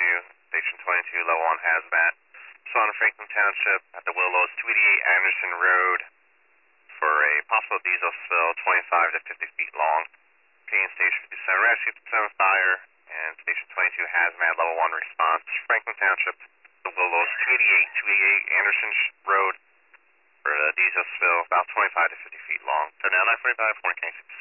Station 22, level 1 hazmat. Swan Franklin Township at the Willows, 288 Anderson Road for a possible diesel spill 25 to 50 feet long. Canadian Station 57, rescue 57 fire, and Station 22 hazmat level 1 response. Franklin Township, the Willows, 288 Anderson Road for a diesel spill about 25 to 50 feet long. So now 945, 4 K6.